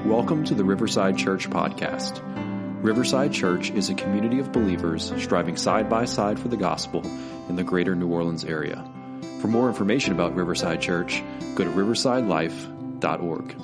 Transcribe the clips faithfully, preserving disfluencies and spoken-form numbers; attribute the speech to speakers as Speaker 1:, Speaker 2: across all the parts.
Speaker 1: Welcome to the Riverside Church podcast. Riverside Church is a community of believers striving side by side for the gospel in the greater New Orleans area. For more information about Riverside Church, go to riverside life dot org.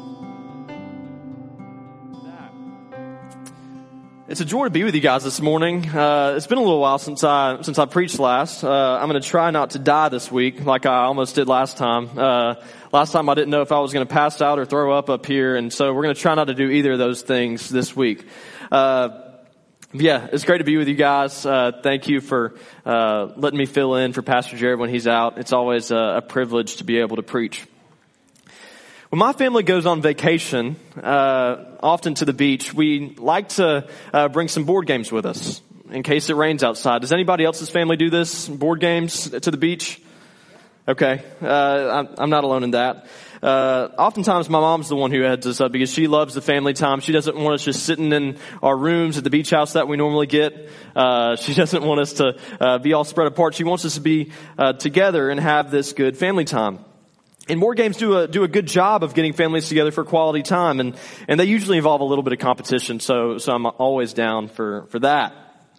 Speaker 2: It's a joy to be with you guys this morning. Uh, it's been a little while since I since I preached last. Uh, I'm going to try not to die this week like I almost did last time. Uh, last time I didn't know if I was going to pass out or throw up up here, and so we're going to try not to do either of those things this week. Uh, yeah, it's great to be with you guys. Uh, thank you for uh, letting me fill in for Pastor Jared when he's out. It's always a, a privilege to be able to preach. When my family goes on vacation, uh, often to the beach, we like to uh, bring some board games with us in case it rains outside. Does anybody else's family do this? Board games to the beach? Okay, uh, I'm, I'm not alone in that. Uh, oftentimes my mom's the one who heads us up because she loves the family time. She doesn't want us just sitting in our rooms at the beach house that we normally get. Uh, she doesn't want us to uh, be all spread apart. She wants us to be uh, together and have this good family time. And board games do a do a good job of getting families together for quality time, and and they usually involve a little bit of competition. So so I'm always down for for that.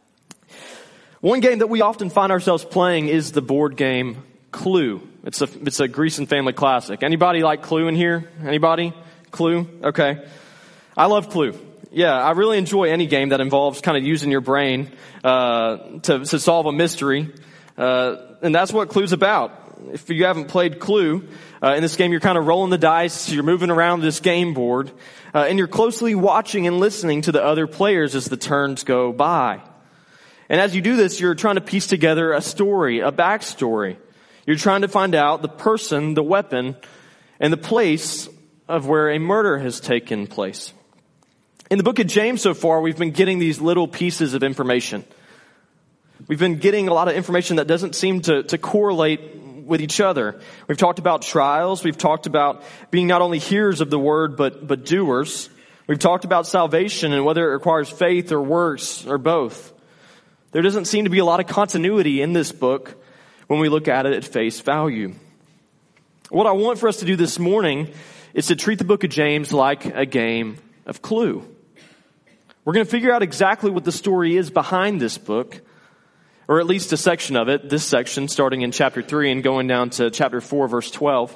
Speaker 2: One game that we often find ourselves playing is the board game Clue. It's a it's a Greason family classic. Anybody like Clue in here? Anybody? Clue? Okay. I love Clue. Yeah, I really enjoy any game that involves kind of using your brain uh, to to solve a mystery, uh, and that's what Clue's about. If you haven't played Clue, uh, in this game you're kind of rolling the dice, you're moving around this game board, uh, and you're closely watching and listening to the other players as the turns go by. And as you do this, you're trying to piece together a story, a backstory. You're trying to find out the person, the weapon, and the place of where a murder has taken place. In the book of James so far, we've been getting these little pieces of information. We've been getting a lot of information that doesn't seem to, to correlate with each other. We've talked about trials. We've talked about being not only hearers of the word, but, but doers. We've talked about salvation and whether it requires faith or works or both. There doesn't seem to be a lot of continuity in this book when we look at it at face value. What I want for us to do this morning is to treat the book of James like a game of Clue. We're going to figure out exactly what the story is behind this book, or at least a section of it, this section starting in chapter three and going down to chapter four, verse twelve.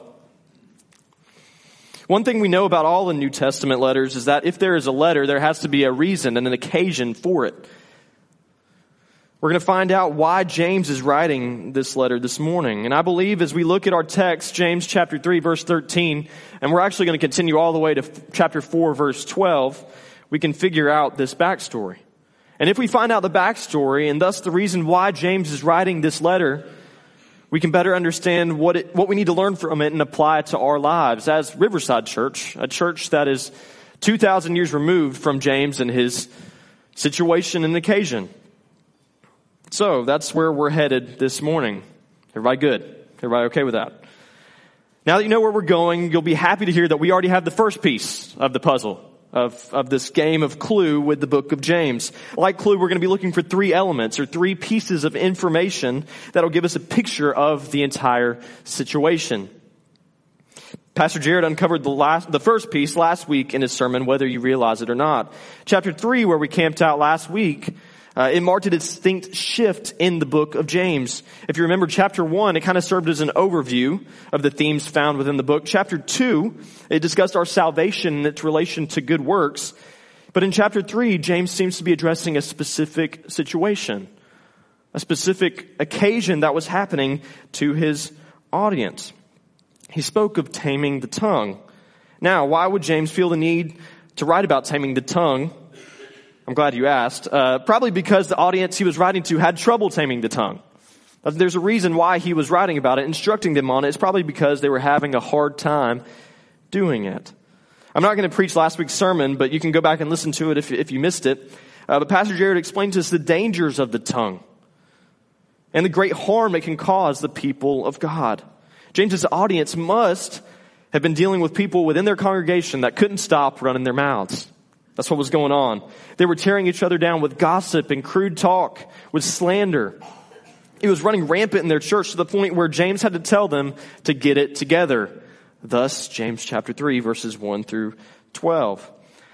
Speaker 2: One thing we know about all the New Testament letters is that if there is a letter, there has to be a reason and an occasion for it. We're going to find out why James is writing this letter this morning. And I believe as we look at our text, James chapter three, verse thirteen, and we're actually going to continue all the way to chapter four, verse twelve, we can figure out this backstory. And if we find out the backstory and thus the reason why James is writing this letter, we can better understand what it, what we need to learn from it and apply it to our lives as Riverside Church, a church that is two thousand years removed from James and his situation and occasion. So that's where we're headed this morning. Everybody good? Everybody okay with that? Now that you know where we're going, you'll be happy to hear that we already have the first piece of the puzzle. Of, of this game of Clue with the book of James. Like Clue, we're going to be looking for three elements or three pieces of information that'll give us a picture of the entire situation. Pastor Jared uncovered the last, the first piece last week in his sermon, whether you realize it or not. Chapter three, where we camped out last week, Uh, it marked a distinct shift in the book of James. If you remember chapter one, it kind of served as an overview of the themes found within the book. Chapter two, it discussed our salvation and its relation to good works. But in chapter three, James seems to be addressing a specific situation, a specific occasion that was happening to his audience. He spoke of taming the tongue. Now, why would James feel the need to write about taming the tongue? I'm glad you asked. Uh, probably because the audience he was writing to had trouble taming the tongue. There's a reason why he was writing about it, instructing them on it. It's probably because they were having a hard time doing it. I'm not going to preach last week's sermon, but you can go back and listen to it if, if you missed it. Uh, but Pastor Jared explained to us the dangers of the tongue and the great harm it can cause the people of God. James's audience must have been dealing with people within their congregation that couldn't stop running their mouths. That's what was going on. They were tearing each other down with gossip and crude talk, with slander. It was running rampant in their church to the point where James had to tell them to get it together. Thus, James chapter three, verses one through twelve.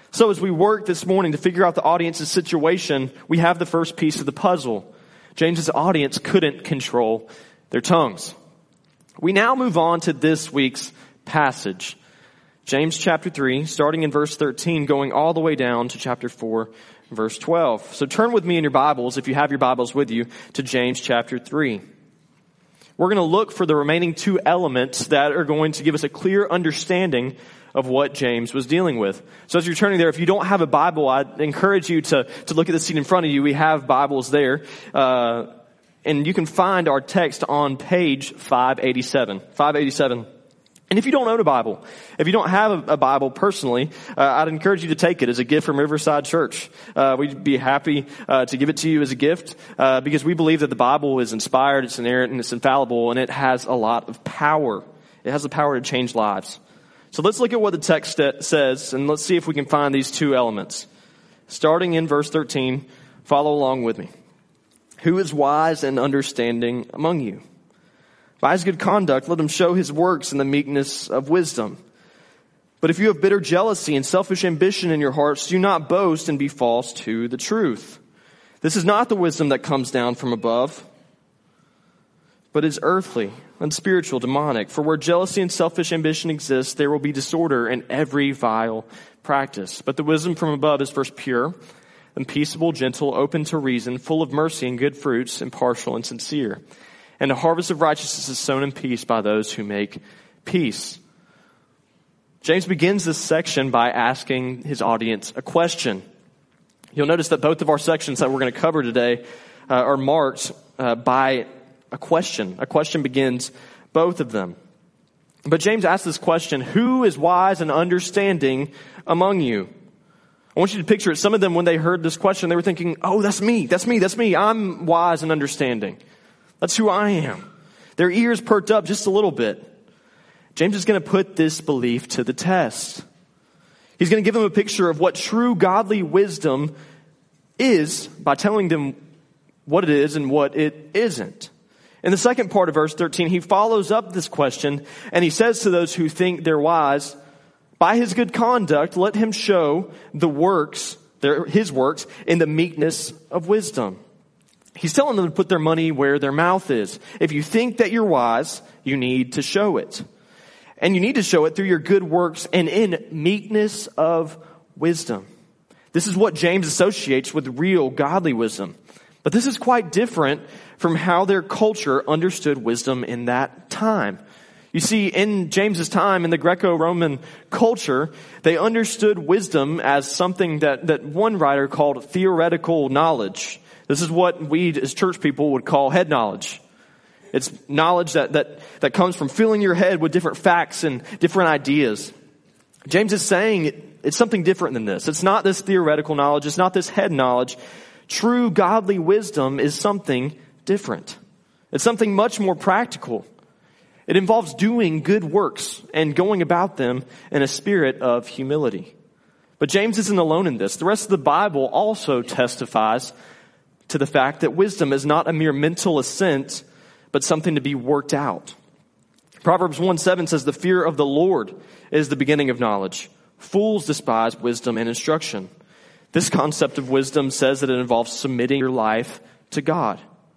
Speaker 2: So as we work this morning to figure out the audience's situation, we have the first piece of the puzzle. James's audience couldn't control their tongues. We now move on to this week's passage. James chapter three, starting in verse thirteen, going all the way down to chapter four, verse twelve. So turn with me in your Bibles, if you have your Bibles with you, to James chapter three. We're going to look for the remaining two elements that are going to give us a clear understanding of what James was dealing with. So as you're turning there, if you don't have a Bible, I'd encourage you to, to look at the seat in front of you. We have Bibles there. Uh, and you can find our text on page five eighty-seven. five eighty-seven. And if you don't own a Bible, if you don't have a, a Bible personally, uh, I'd encourage you to take it as a gift from Riverside Church. Uh, we'd be happy uh, to give it to you as a gift uh, because we believe that the Bible is inspired, it's inerrant, and it's infallible, and it has a lot of power. It has the power to change lives. So let's look at what the text says, and let's see if we can find these two elements. Starting in verse thirteen, follow along with me. Who is wise and understanding among you? By his good conduct, let him show his works in the meekness of wisdom. But if you have bitter jealousy and selfish ambition in your hearts, do not boast and be false to the truth. This is not the wisdom that comes down from above, but is earthly, unspiritual, demonic. For where jealousy and selfish ambition exist, there will be disorder in every vile practice. But the wisdom from above is first pure, then peaceable, gentle, open to reason, full of mercy and good fruits, impartial and sincere. And a harvest of righteousness is sown in peace by those who make peace. James begins this section by asking his audience a question. You'll notice that both of our sections that we're going to cover today uh, are marked uh, by a question. A question begins both of them. But James asks this question, who is wise and understanding among you? I want you to picture it. Some of them, when they heard this question, they were thinking, oh, that's me, that's me, that's me. I'm wise and understanding. That's who I am. Their ears perked up just a little bit. James is going to put this belief to the test. He's going to give them a picture of what true godly wisdom is by telling them what it is and what it isn't. In the second part of verse thirteen, he follows up this question and he says to those who think they're wise, by his good conduct, let him show the works, their, his works, in the meekness of wisdom. He's telling them to put their money where their mouth is. If you think that you're wise, you need to show it. And you need to show it through your good works and in meekness of wisdom. This is what James associates with real godly wisdom. But this is quite different from how their culture understood wisdom in that time. You see, in James's time, in the Greco-Roman culture, they understood wisdom as something that, that one writer called theoretical knowledge. This is what we as church people would call head knowledge. It's knowledge that, that, that comes from filling your head with different facts and different ideas. James is saying it, it's something different than this. It's not this theoretical knowledge. It's not this head knowledge. True godly wisdom is something different. It's something much more practical. It involves doing good works and going about them in a spirit of humility. But James isn't alone in this. The rest of the Bible also testifies to the fact that wisdom is not a mere mental assent, but something to be worked out. Proverbs one seven says, the fear of the Lord is the beginning of knowledge. Fools despise wisdom and instruction. This concept of wisdom says that it involves submitting your life to God.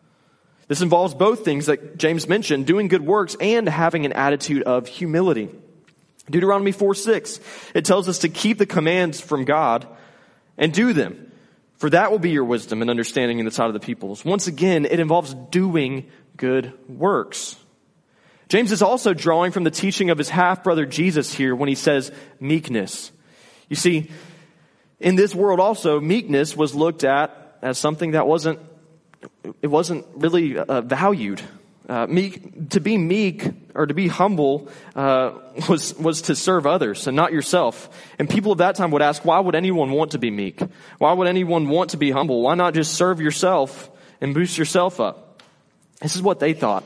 Speaker 2: This involves both things that James mentioned, doing good works and having an attitude of humility. Deuteronomy four six, it tells us to keep the commands from God and do them. For that will be your wisdom and understanding in the sight of the peoples. Once again, it involves doing good works. James is also drawing from the teaching of his half-brother Jesus here when he says meekness. You see, in this world also, meekness was looked at as something that wasn't, it wasn't really uh, valued. Uh, meek, to be meek or to be humble uh, was was to serve others and not yourself. And people of that time would ask, why would anyone want to be meek? Why would anyone want to be humble? Why not just serve yourself and boost yourself up? This is what they thought.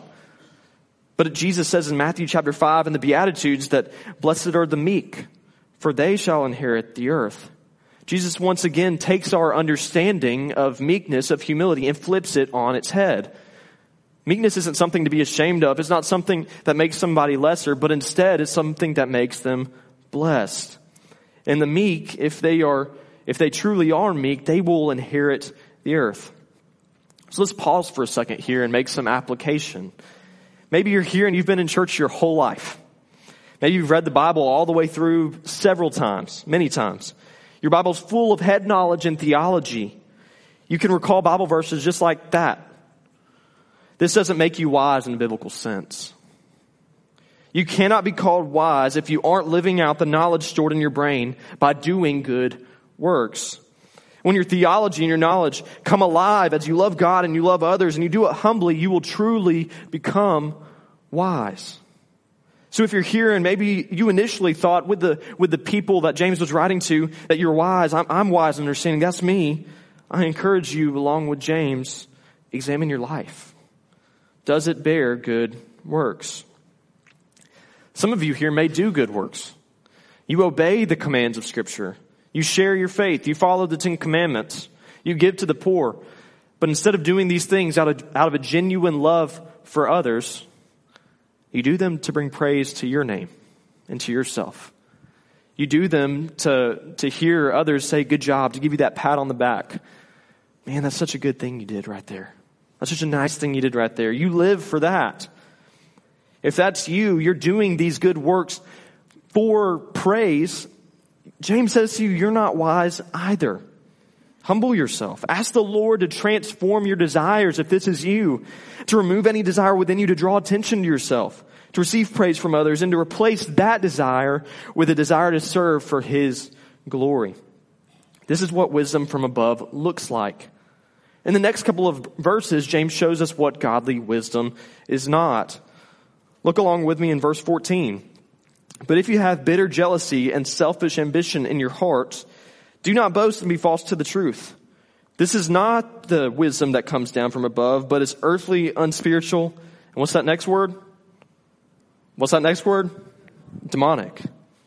Speaker 2: But Jesus says in Matthew chapter five in the Beatitudes that blessed are the meek, for they shall inherit the earth. Jesus once again takes our understanding of meekness, of humility, and flips it on its head. Meekness isn't something to be ashamed of. It's not something that makes somebody lesser, but instead it's something that makes them blessed. And the meek, if they are, if they truly are meek, they will inherit the earth. So let's pause for a second here and make some application. Maybe you're here and you've been in church your whole life. Maybe you've read the Bible all the way through several times, many times. Your Bible's full of head knowledge and theology. You can recall Bible verses just like that. This doesn't make you wise in a biblical sense. You cannot be called wise if you aren't living out the knowledge stored in your brain by doing good works. When your theology and your knowledge come alive as you love God and you love others and you do it humbly, you will truly become wise. So if you're here and maybe you initially thought with the with the people that James was writing to that you're wise, I'm, I'm wise in understanding, that's me. I encourage you, along with James, examine your life. Does it bear good works? Some of you here may do good works. You obey the commands of Scripture. You share your faith. You follow the Ten Commandments. You give to the poor. But instead of doing these things out of, out of a genuine love for others, you do them to bring praise to your name and to yourself. You do them to, to hear others say, good job, to give you that pat on the back. Man, that's such a good thing you did right there. That's such a nice thing you did right there. You live for that. If that's you, you're doing these good works for praise. James says to you, you're not wise either. Humble yourself. Ask the Lord to transform your desires if this is you, to remove any desire within you to draw attention to yourself, to receive praise from others, and to replace that desire with a desire to serve for His glory. This is what wisdom from above looks like. In the next couple of verses, James shows us what godly wisdom is not. Look along with me in verse fourteen. But if you have bitter jealousy and selfish ambition in your hearts, do not boast and be false to the truth. This is not the wisdom that comes down from above, but is earthly, unspiritual. And what's that next word? What's that next word? Demonic.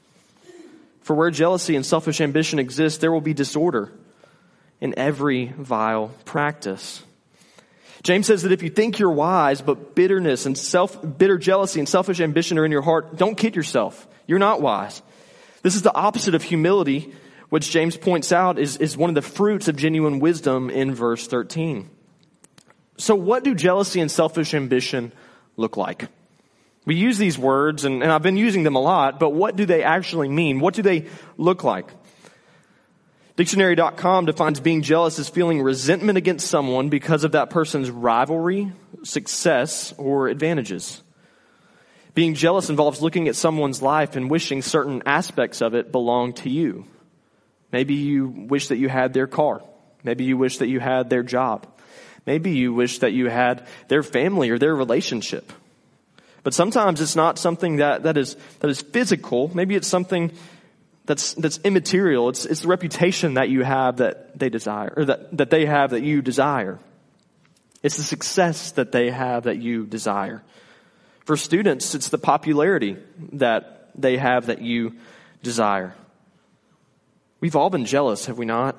Speaker 2: For where jealousy and selfish ambition exist, there will be disorder in every vile practice. James says that if you think you're wise, but bitterness and self, bitter jealousy and selfish ambition are in your heart, don't kid yourself. You're not wise. This is the opposite of humility, which James points out is, is one of the fruits of genuine wisdom in verse thirteen. So what do jealousy and selfish ambition look like? We use these words, and, and I've been using them a lot, but what do they actually mean? What do they look like? Dictionary dot com defines being jealous as feeling resentment against someone because of that person's rivalry, success, or advantages. Being jealous involves looking at someone's life and wishing certain aspects of it belong to you. Maybe you wish that you had their car. Maybe you wish that you had their job. Maybe you wish that you had their family or their relationship. But sometimes it's not something that, that is that is physical. Maybe it's something That's that's immaterial. It's it's the reputation that you have that they desire, or that, that they have that you desire. It's the success that they have that you desire. For students, it's the popularity that they have that you desire. We've all been jealous, have we not?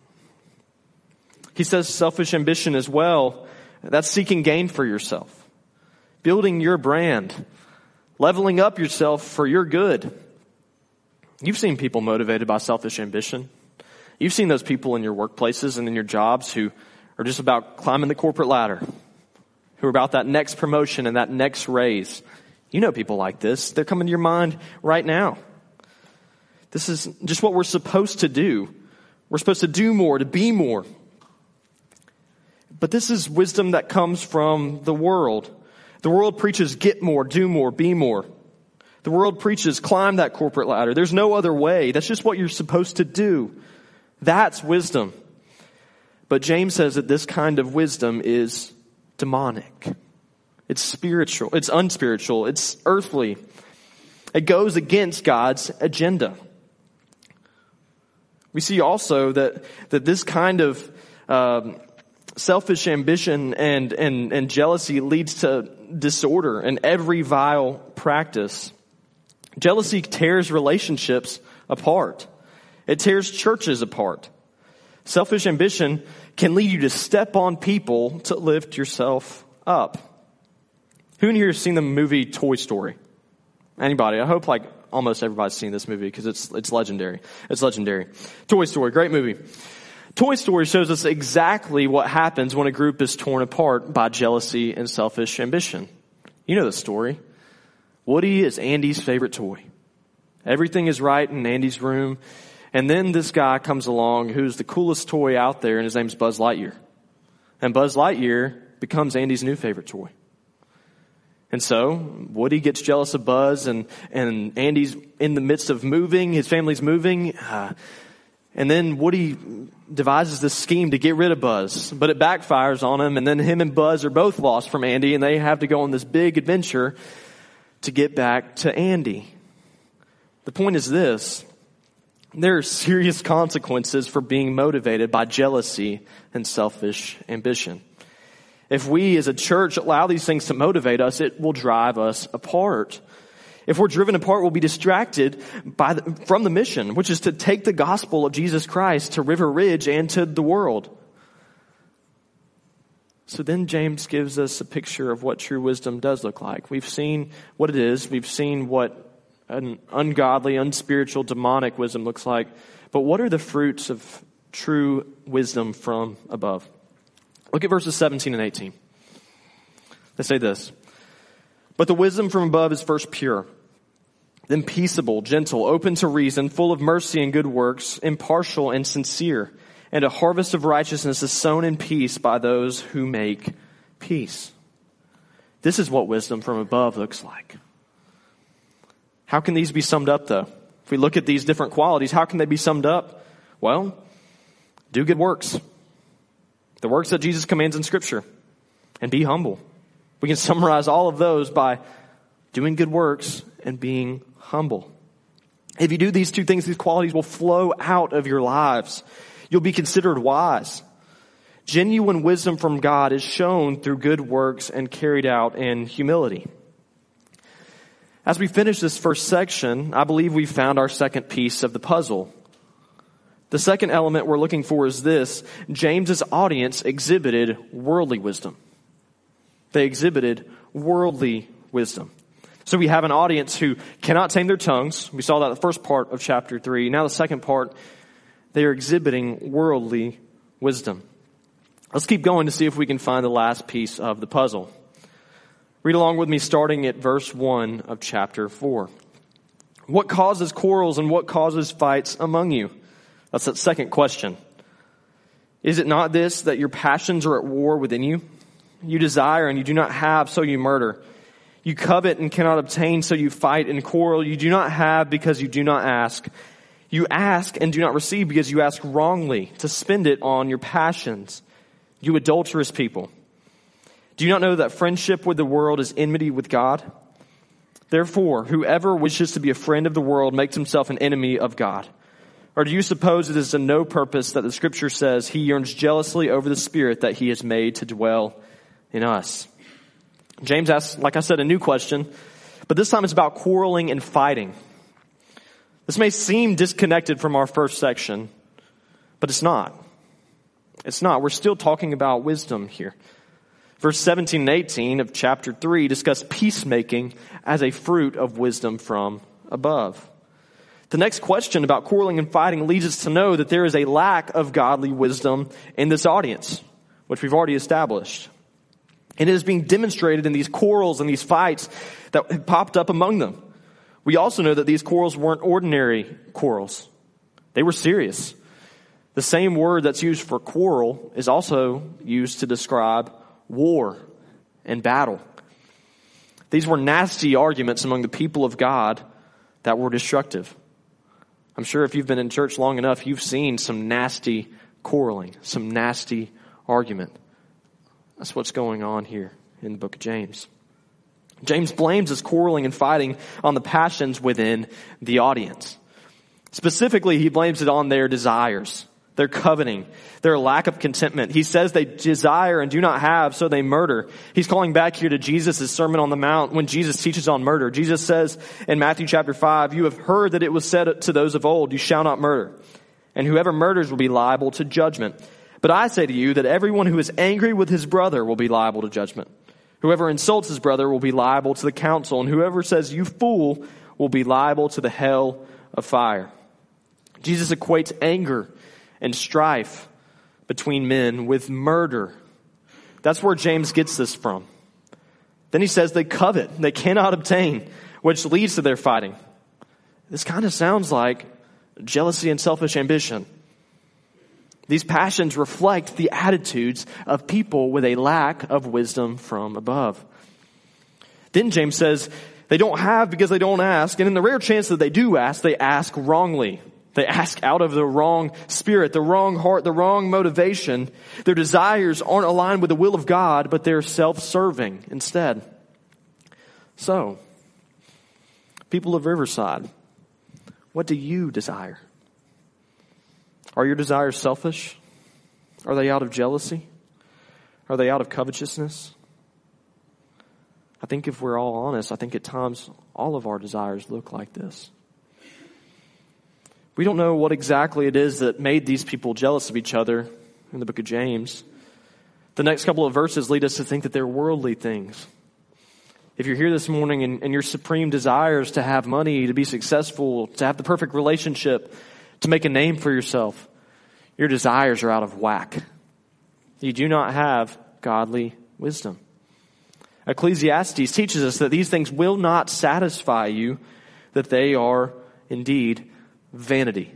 Speaker 2: He says selfish ambition as well. That's seeking gain for yourself, building your brand, leveling up yourself for your good. You've seen people motivated by selfish ambition. You've seen those people in your workplaces and in your jobs who are just about climbing the corporate ladder, who are about that next promotion and that next raise. You know people like this. They're coming to your mind right now. This is just what we're supposed to do. We're supposed to do more, to be more. But this is wisdom that comes from the world. The world preaches get more, do more, be more. The world preaches climb that corporate ladder. There's no other way. That's just what you're supposed to do. That's wisdom. But James says that this kind of wisdom is demonic. It's spiritual. It's unspiritual. It's earthly. It goes against God's agenda. We see also that, that this kind of um, selfish ambition and, and, and jealousy leads to disorder and every vile practice. Jealousy tears relationships apart. It tears churches apart. Selfish ambition can lead you to step on people to lift yourself up. Who in here has seen the movie Toy Story? Anybody? I hope like almost everybody's seen this movie because it's it's legendary. It's legendary. Toy Story, great movie. Toy Story shows us exactly what happens when a group is torn apart by jealousy and selfish ambition. You know the story. Woody is Andy's favorite toy. Everything is right in Andy's room. And then this guy comes along who's the coolest toy out there, and his name's Buzz Lightyear. And Buzz Lightyear becomes Andy's new favorite toy. And so Woody gets jealous of Buzz, and, and Andy's in the midst of moving. His family's moving. Uh, and then Woody devises this scheme to get rid of Buzz, but it backfires on him. And then him and Buzz are both lost from Andy, and they have to go on this big adventure to get back to Andy. The point is this: there are serious consequences for being motivated by jealousy and selfish ambition. If we as a church allow these things to motivate us, it will drive us apart. If we're driven apart, we'll be distracted by the, from the mission, which is to take the gospel of Jesus Christ to River Ridge and to the world. So then James gives us a picture of what true wisdom does look like. We've seen what it is. We've seen what an ungodly, unspiritual, demonic wisdom looks like. But what are the fruits of true wisdom from above? Look at verses seventeen and eighteen. They say this: "But the wisdom from above is first pure, then peaceable, gentle, open to reason, full of mercy and good works, impartial and sincere. And a harvest of righteousness is sown in peace by those who make peace." This is what wisdom from above looks like. How can these be summed up, though? If we look at these different qualities, how can they be summed up? Well, do good works. The works that Jesus commands in Scripture. And be humble. We can summarize all of those by doing good works and being humble. If you do these two things, these qualities will flow out of your lives. You'll be considered wise. Genuine wisdom from God is shown through good works and carried out in humility. As we finish this first section, I believe we've found our second piece of the puzzle. The second element we're looking for is this: James's audience exhibited worldly wisdom. They exhibited worldly wisdom. So we have an audience who cannot tame their tongues. We saw that in the first part of chapter three. Now the second part, they are exhibiting worldly wisdom. Let's keep going to see if we can find the last piece of the puzzle. Read along with me starting at verse one of chapter four. "What causes quarrels and what causes fights among you?" That's that second question. "Is it not this, that your passions are at war within you? You desire and you do not have, so you murder. You covet and cannot obtain, so you fight and quarrel. You do not have because you do not ask. You ask and do not receive because you ask wrongly, to spend it on your passions. You adulterous people. Do you not know that friendship with the world is enmity with God? Therefore, whoever wishes to be a friend of the world makes himself an enemy of God. Or do you suppose it is to no purpose that the Scripture says he yearns jealously over the Spirit that he has made to dwell in us?" James asks, like I said, a new question, but this time it's about quarreling and fighting. This may seem disconnected from our first section, but it's not. It's not. We're still talking about wisdom here. Verse seventeen and eighteen of chapter three discuss peacemaking as a fruit of wisdom from above. The next question about quarreling and fighting leads us to know that there is a lack of godly wisdom in this audience, which we've already established. And it is being demonstrated in these quarrels and these fights that have popped up among them. We also know that these quarrels weren't ordinary quarrels. They were serious. The same word that's used for quarrel is also used to describe war and battle. These were nasty arguments among the people of God that were destructive. I'm sure if you've been in church long enough, you've seen some nasty quarreling, some nasty argument. That's what's going on here in the book of James. James blames this quarreling and fighting on the passions within the audience. Specifically, he blames it on their desires, their coveting, their lack of contentment. He says they desire and do not have, so they murder. He's calling back here to Jesus' Sermon on the Mount when Jesus teaches on murder. Jesus says in Matthew chapter five, "You have heard that it was said to those of old, 'You shall not murder.' And whoever murders will be liable to judgment. But I say to you that everyone who is angry with his brother will be liable to judgment. Whoever insults his brother will be liable to the council. And whoever says 'you fool' will be liable to the hell of fire. Jesus equates anger and strife between men with murder. That's where James gets this from. Then he says they covet, they cannot obtain, which leads to their fighting. This kind of sounds like jealousy and selfish ambition. These passions reflect the attitudes of people with a lack of wisdom from above. Then James says they don't have because they don't ask, and in the rare chance that they do ask, they ask wrongly. They ask out of the wrong spirit, the wrong heart, the wrong motivation. Their desires aren't aligned with the will of God, but they're self-serving instead. So, people of Riverside, what do you desire? Are your desires selfish? Are they out of jealousy? Are they out of covetousness? I think if we're all honest, I think at times all of our desires look like this. We don't know what exactly it is that made these people jealous of each other in the book of James. The next couple of verses lead us to think that they're worldly things. If you're here this morning and, and your supreme desire is to have money, to be successful, to have the perfect relationship, to make a name for yourself, your desires are out of whack. You do not have godly wisdom. Ecclesiastes teaches us that these things will not satisfy you, that they are indeed vanity.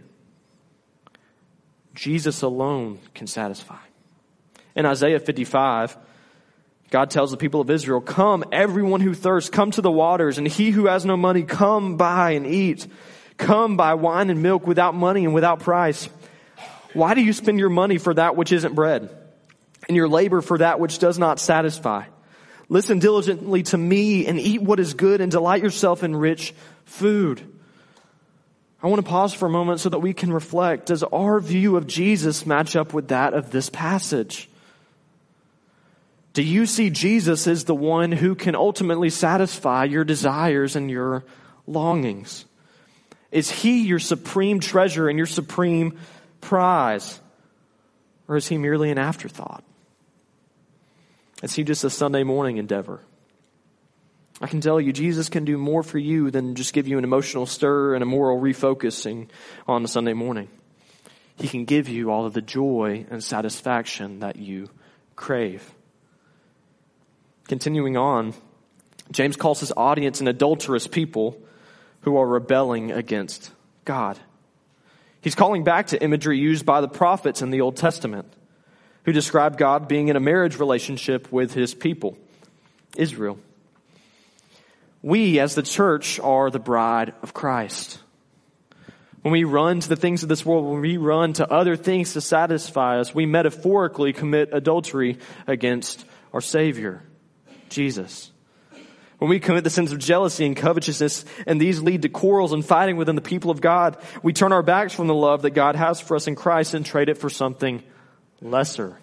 Speaker 2: Jesus alone can satisfy. In Isaiah fifty-five, God tells the people of Israel, "Come, everyone who thirsts, come to the waters, and he who has no money, come buy and eat. Come buy wine and milk without money and without price. Why do you spend your money for that which isn't bread, and your labor for that which does not satisfy? Listen diligently to me and eat what is good and delight yourself in rich food." I want to pause for a moment so that we can reflect. Does our view of Jesus match up with that of this passage? Do you see Jesus as the one who can ultimately satisfy your desires and your longings? Is he your supreme treasure and your supreme prize? Or is he merely an afterthought? Is he just a Sunday morning endeavor? I can tell you, Jesus can do more for you than just give you an emotional stir and a moral refocusing on a Sunday morning. He can give you all of the joy and satisfaction that you crave. Continuing on, James calls his audience an adulterous people who are rebelling against God. He's calling back to imagery used by the prophets in the Old Testament, who described God being in a marriage relationship with his people, Israel. We, as the church, are the bride of Christ. When we run to the things of this world, when we run to other things to satisfy us, we metaphorically commit adultery against our Savior, Jesus. When we commit the sins of jealousy and covetousness, and these lead to quarrels and fighting within the people of God, we turn our backs from the love that God has for us in Christ and trade it for something lesser.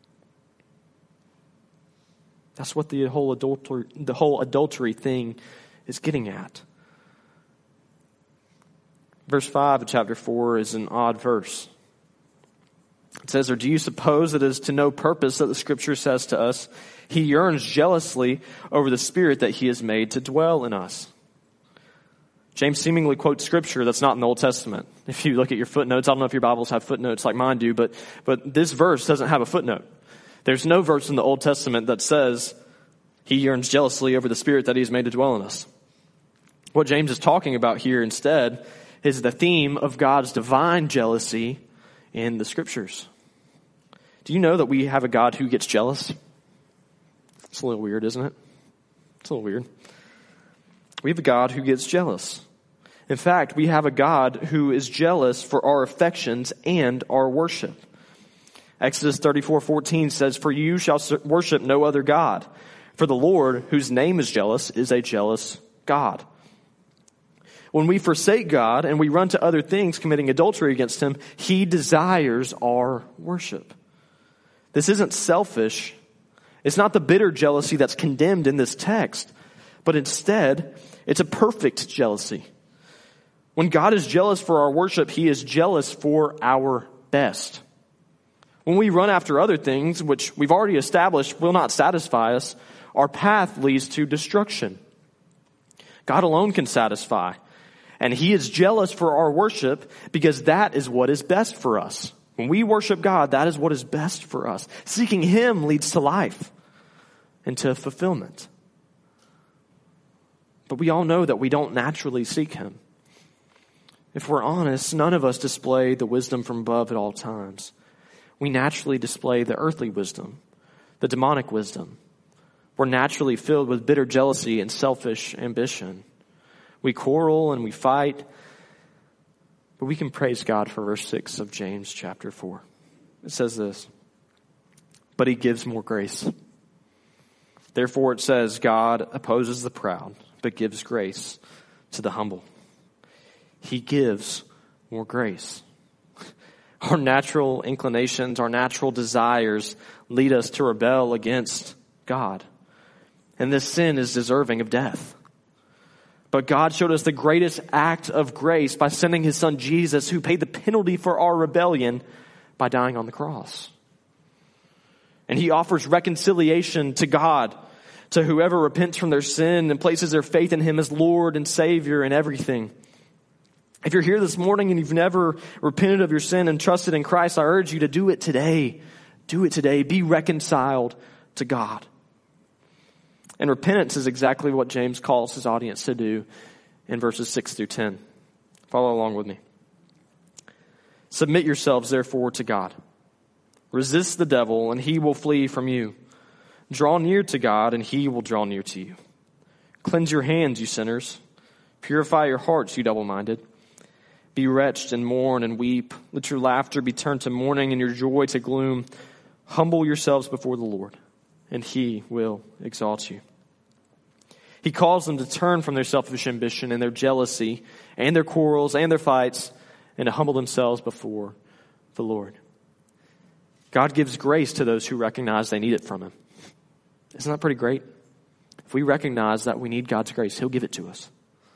Speaker 2: That's what the whole adultery, the whole adultery thing is getting at. Verse five of chapter four is an odd verse. It says, "Or do you suppose it is to no purpose that the scripture says to us, he yearns jealously over the spirit that he has made to dwell in us?" James seemingly quotes scripture that's not in the Old Testament. If you look at your footnotes, I don't know if your Bibles have footnotes like mine do, but, but this verse doesn't have a footnote. There's no verse in the Old Testament that says he yearns jealously over the spirit that he has made to dwell in us. What James is talking about here instead is the theme of God's divine jealousy in the scriptures. Do you know that we have a God who gets jealous? It's a little weird, isn't it? It's a little weird. We have a God who gets jealous. In fact, we have a God who is jealous for our affections and our worship. Exodus thirty-four fourteen says, "For you shall worship no other God. For the Lord, whose name is jealous, is a jealous God." When we forsake God and we run to other things, committing adultery against him, he desires our worship. This isn't selfish. It's not the bitter jealousy that's condemned in this text, but instead, it's a perfect jealousy. When God is jealous for our worship, he is jealous for our best. When we run after other things, which we've already established will not satisfy us, our path leads to destruction. God alone can satisfy. And he is jealous for our worship because that is what is best for us. When we worship God, that is what is best for us. Seeking him leads to life and to fulfillment. But we all know that we don't naturally seek him. If we're honest, none of us display the wisdom from above at all times. We naturally display the earthly wisdom, the demonic wisdom. We're naturally filled with bitter jealousy and selfish ambition. We quarrel and we fight, but we can praise God for verse six of James chapter four. It says this, but he gives more grace. Therefore it says, God opposes the proud, but gives grace to the humble. He gives more grace. Our natural inclinations, our natural desires lead us to rebel against God. And this sin is deserving of death. But God showed us the greatest act of grace by sending his son Jesus, who paid the penalty for our rebellion by dying on the cross. And he offers reconciliation to God, to whoever repents from their sin and places their faith in him as Lord and Savior and everything. If you're here this morning and you've never repented of your sin and trusted in Christ, I urge you to do it today. Do it today. Be reconciled to God. And repentance is exactly what James calls his audience to do in verses six through ten. Follow along with me. Submit yourselves, therefore, to God. Resist the devil, and he will flee from you. Draw near to God, and he will draw near to you. Cleanse your hands, you sinners. Purify your hearts, you double-minded. Be wretched and mourn and weep. Let your laughter be turned to mourning and your joy to gloom. Humble yourselves before the Lord, and he will exalt you. He calls them to turn from their selfish ambition and their jealousy and their quarrels and their fights and to humble themselves before the Lord. God gives grace to those who recognize they need it from him. Isn't that pretty great? If we recognize that we need God's grace, he'll give it to us.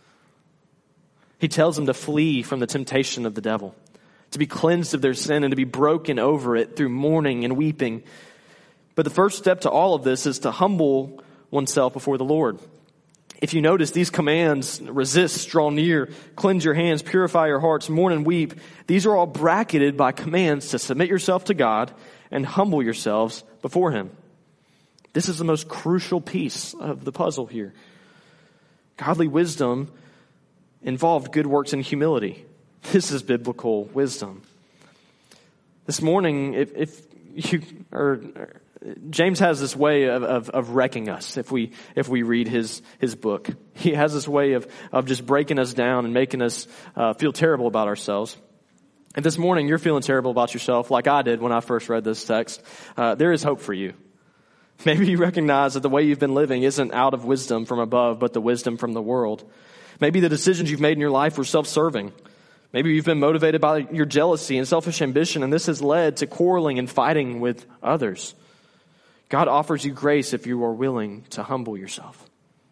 Speaker 2: He tells them to flee from the temptation of the devil, to be cleansed of their sin and to be broken over it through mourning and weeping. But the first step to all of this is to humble oneself before the Lord. If you notice, these commands, resist, draw near, cleanse your hands, purify your hearts, mourn and weep, these are all bracketed by commands to submit yourself to God and humble yourselves before him. This is the most crucial piece of the puzzle here. Godly wisdom involved good works and humility. This is biblical wisdom. This morning, if, if you or James has this way of, of, of wrecking us if we if we read his his book. He has this way of of just breaking us down and making us uh, feel terrible about ourselves. And this morning, you're feeling terrible about yourself like I did when I first read this text. Uh, there is hope for you. Maybe you recognize that the way you've been living isn't out of wisdom from above, but the wisdom from the world. Maybe the decisions you've made in your life were self-serving. Maybe you've been motivated by your jealousy and selfish ambition, and this has led to quarreling and fighting with others. God offers you grace if you are willing to humble yourself.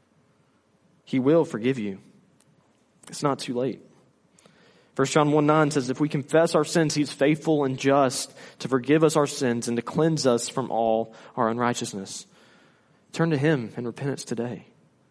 Speaker 2: He will forgive you. It's not too late. First John one nine says, if we confess our sins, he's faithful and just to forgive us our sins and to cleanse us from all our unrighteousness. Turn to him in repentance today.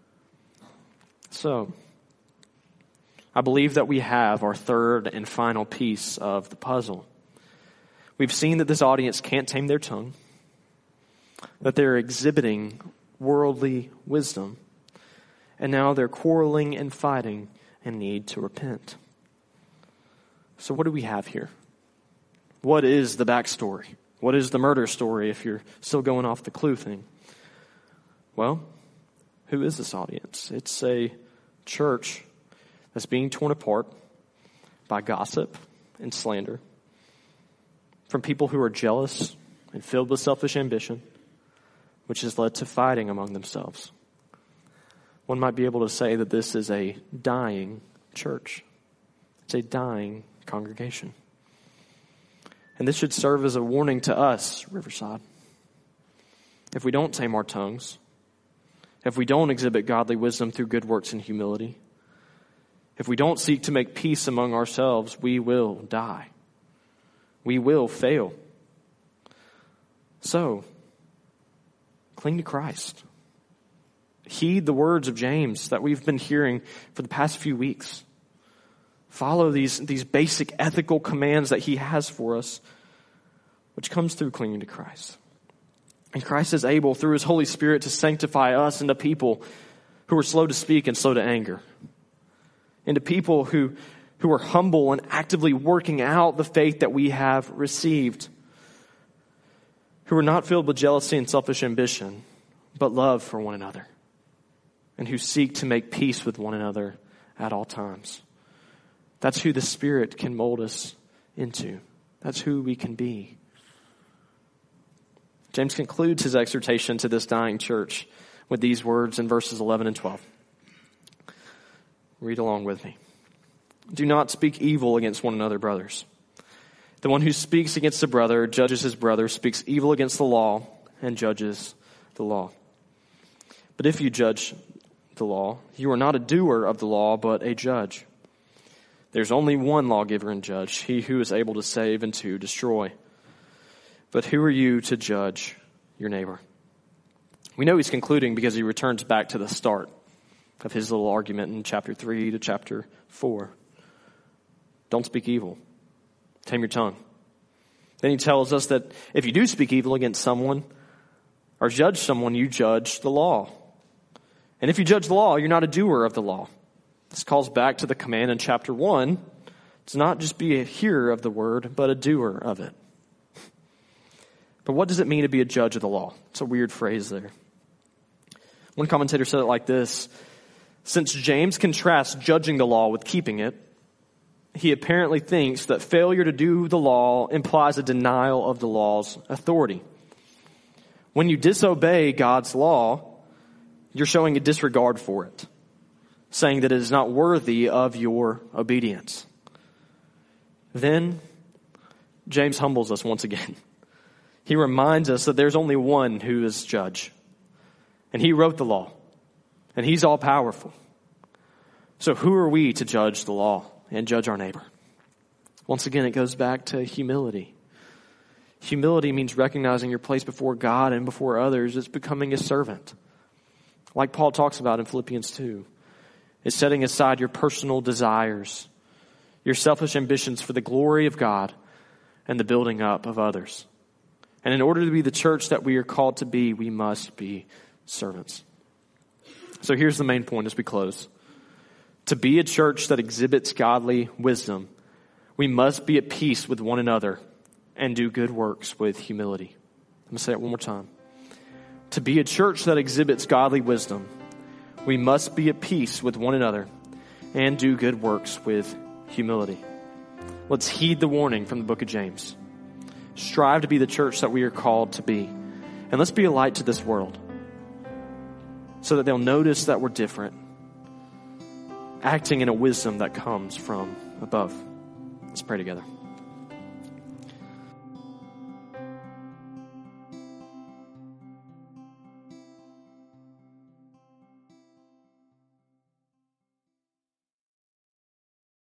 Speaker 2: So, I believe that we have our third and final piece of the puzzle. We've seen that this audience can't tame their tongue, that they're exhibiting worldly wisdom, and now they're quarreling and fighting and need to repent. So what do we have here? What is the backstory? What is the murder story if you're still going off the clue thing? Well, who is this audience? It's a church that's being torn apart by gossip and slander from people who are jealous and filled with selfish ambition, which has led to fighting among themselves. One might be able to say that this is a dying church. It's a dying congregation. And this should serve as a warning to us, Riverside. If we don't tame our tongues, if we don't exhibit godly wisdom through good works and humility, if we don't seek to make peace among ourselves, we will die. We will fail. So, cling to Christ. Heed the words of James that we've been hearing for the past few weeks. Follow these, these basic ethical commands that he has for us, which comes through clinging to Christ. And Christ is able, through his Holy Spirit, to sanctify us into people who are slow to speak and slow to anger, into people who, who are humble and actively working out the faith that we have received, who are not filled with jealousy and selfish ambition, but love for one another, and who seek to make peace with one another at all times. That's who the Spirit can mold us into. That's who we can be. James concludes his exhortation to this dying church with these words in verses eleven and twelve. Read along with me. Do not speak evil against one another, brothers. The one who speaks against a brother judges his brother, speaks evil against the law, and judges the law. But if you judge the law, you are not a doer of the law, but a judge. There's only one lawgiver and judge, he who is able to save and to destroy. But who are you to judge your neighbor? We know he's concluding because he returns back to the start of his little argument in chapter three to chapter four. Don't speak evil. Tame your tongue. Then he tells us that if you do speak evil against someone or judge someone, you judge the law. And if you judge the law, you're not a doer of the law. This calls back to the command in chapter one to not just be a hearer of the word, but a doer of it. But what does it mean to be a judge of the law? It's a weird phrase there. One commentator said it like this: since James contrasts judging the law with keeping it, he apparently thinks that failure to do the law implies a denial of the law's authority. When you disobey God's law, you're showing a disregard for it, saying that it is not worthy of your obedience. Then James humbles us once again. He reminds us that there's only one who is judge, and he wrote the law, and he's all powerful. So who are we to judge the law and judge our neighbor? Once again, it goes back to humility. Humility means recognizing your place before God and before others. It's becoming a servant, like Paul talks about in Philippians two. It's setting aside your personal desires, your selfish ambitions for the glory of God and the building up of others. And in order to be the church that we are called to be, we must be servants. So here's the main point as we close. To be a church that exhibits godly wisdom, we must be at peace with one another and do good works with humility. I'm going to say it one more time. To be a church that exhibits godly wisdom, we must be at peace with one another and do good works with humility. Let's heed the warning from the book of James. Strive to be the church that we are called to be. And let's be a light to this world so that they'll notice that we're different, acting in a wisdom that comes from above. Let's pray together.